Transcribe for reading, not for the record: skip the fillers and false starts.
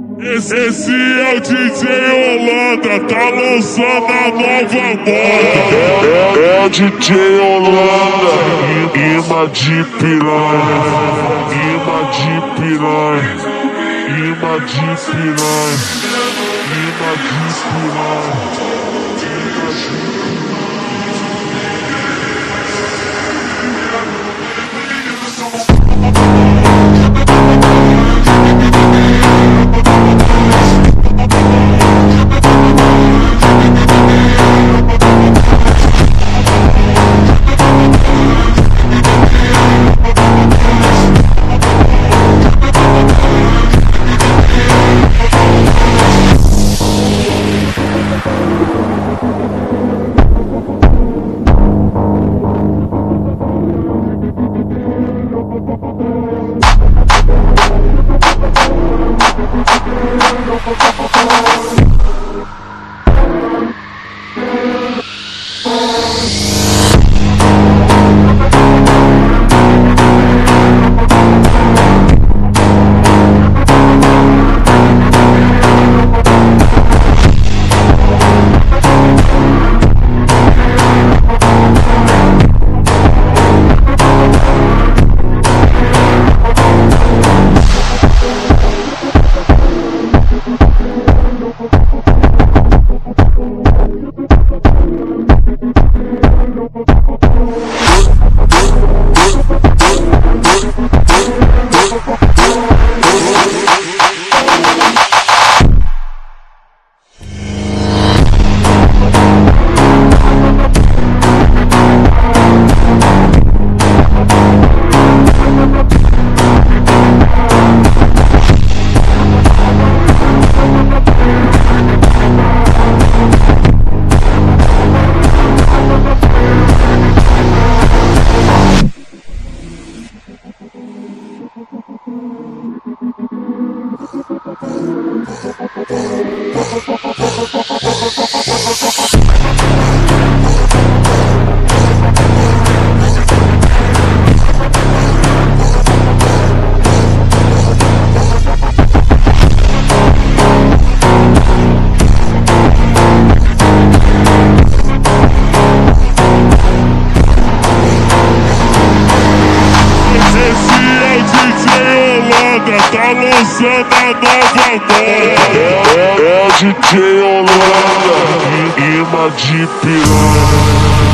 Esse é o DJ Holanda, tá lançando a nova moda. É o DJ Holanda, imã de piranha, imã de piranha, imã de piranha, imã de piranha. Tá lançando a nova moda. É o DJ Holanda, imã de piranha.